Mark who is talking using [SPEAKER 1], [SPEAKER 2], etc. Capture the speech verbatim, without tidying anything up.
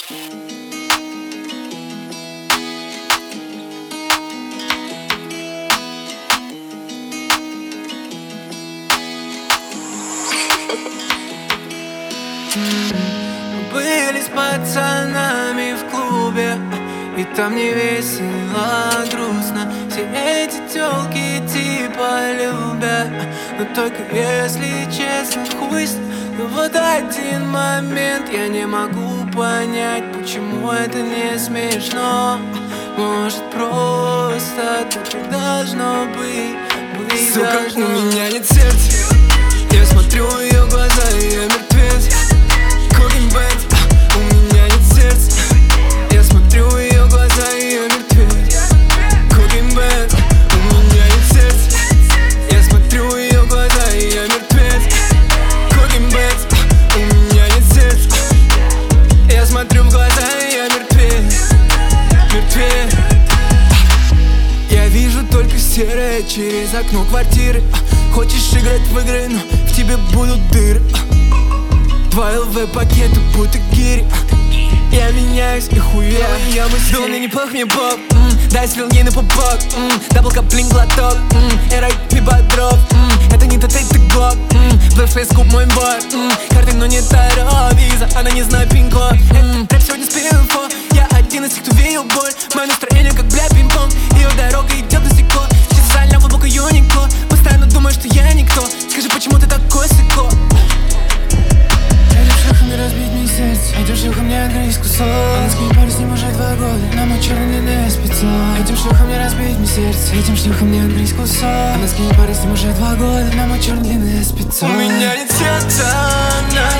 [SPEAKER 1] Мы были с пацанами в клубе, и там не весело, грустно. Все эти тёлки типа любят, но только если честно, хуй с... Но вот один момент я не могу понять, почему это не смешно. Может, просто так и должно быть, быть
[SPEAKER 2] Сука,
[SPEAKER 1] должно.
[SPEAKER 2] у меня нет сердца. Я смотрю в ее глаза, и я мертвец. Cooking Benz, у меня нет сердца. Я смотрю в ее глаза, и я мертвец. Cooking Benz, у меня нет сердца. Я смотрю в ее глаза, и я мертвец. Cooking Benz, у меня нет сердца. Я смотрю в глаза, и я мертвец. Мертвец. Я вижу только серое через окно квартиры. Хочешь играть в игры, но в тебе будут дыры. Два ЛВ-пакета будто гири. Я меняюсь и хуя. Я мыслю, мне неплохо, мне бог. Дай слил ей на пупок. Дабл каплин глоток. Эрай ми бодров. Это не тот, это глок. Блэкфейс куб мой бой. Карты, но не таро, виза. Она не знает пин-код. Рэп сегодня с инфо. Я один из тех, кто видел боль. Мое настроение как, бля, пинг-понг. Ее дорога идет далеко. Специально глубоко юнико. Постоянно думаю, что я никто. Скажи, почему ты такой сыко?
[SPEAKER 1] Этим шлюхом не разбить мне сердце. Этим шлюхом не отгрызть кусок. Она скинет пару с ним уже два года. На мой черный длинный спецов. Этим шлюхом не разбить мне сердце. Этим шлюхом не отгрызть кусок. Она скинет пару с ним уже два года. На мой черный длинный спецов.
[SPEAKER 2] У меня нет сердца, на